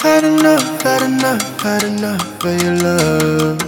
Had enough, had enough, had enough of your love.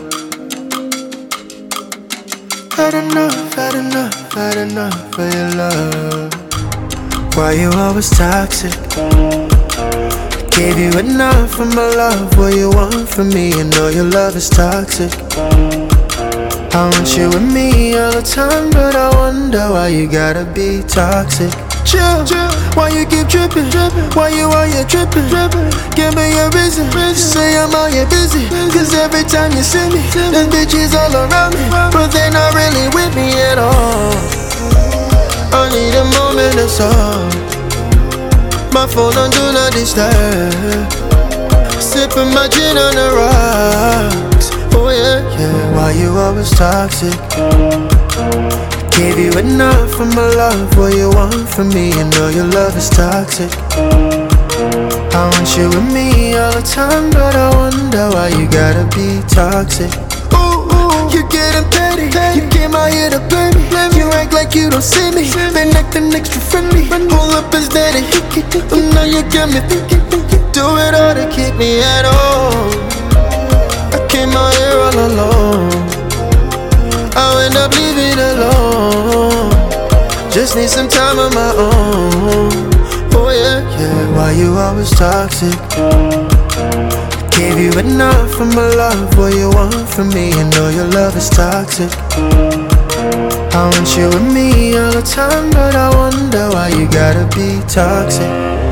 Had enough, had enough, had enough of your love. Why you always toxic? Gave you enough of my love. What you want from me? You know your love is toxic. I want you with me all the time, but I wonder why you gotta be toxic. Chill, why you keep tripping? Why you out here tripping? Give me a reason. Say I'm out here busy. Cause every time you see me, there's bitches all around me, but they're not really with me at all. I need a moment, that's all. My phone on do not disturb. Sipping my gin on the rocks. Oh yeah, yeah. Why you always toxic? Gave you enough of my love. What you want from me? You know your love is toxic. I want you with me all the time, but I wonder why you gotta be toxic. Ooh, you getting petty. You came out here to play me. You act like you don't see me. Been acting extra friendly. Pull up as daddy. Now you got me thinking. Do it all to keep me at home. I came out here all alone. I'll end up leaving alone. Just need some time of my own. Oh yeah, yeah. Why you always toxic? Gave you enough of my love. What you want from me? You know your love is toxic. I want you with me all the time, but I wonder why you gotta be toxic.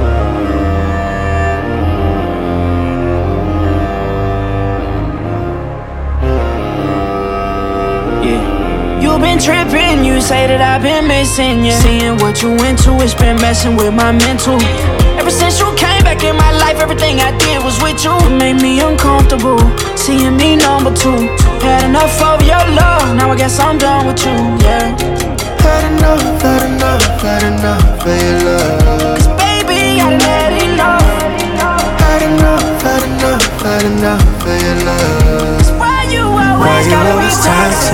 You been tripping, you say that I've been missing you. Seeing what you into, it's been messing with my mental. Ever since you came back in my life, everything I did was with you. It made me uncomfortable, seeing me number two. Had enough of your love, now I guess I'm done with you, yeah. Had enough, had enough, had enough of your love. Cause baby, I done had enough. Had enough, had enough, had enough of your love. Cause why you always gotta be toxic?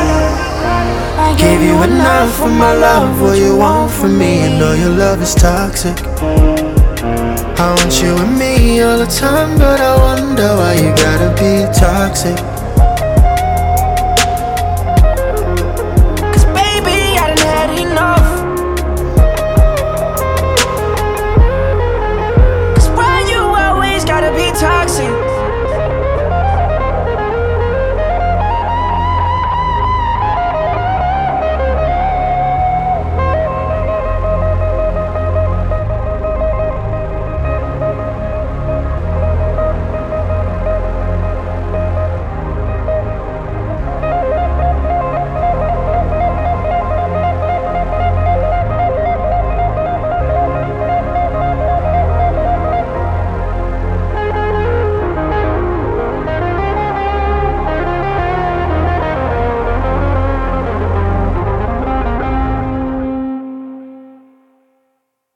Gave you enough of my love. What you want from me? You know your love is toxic. I want you with me all the time, but I wonder why you gotta be toxic.